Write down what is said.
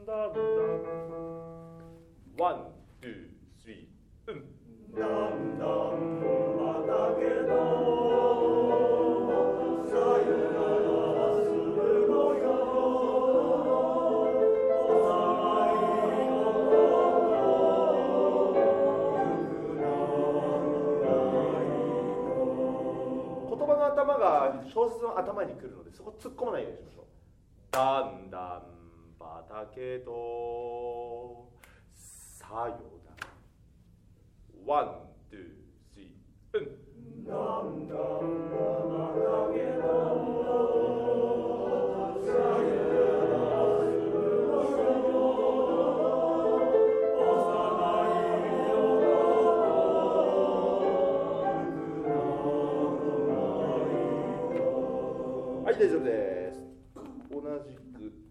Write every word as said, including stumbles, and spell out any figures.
だんだんワン、ツー、スリー、うん。だんだん畑のさよならするのよ。幼い言葉の頭が小説の頭に来るので、そこ突っ込まないようにしましょう。だんだん畑とさよなら。ワン、ツー、スリー、うん。だんだん畑とさよならするのよ。幼い夜はい、大丈夫です。同じく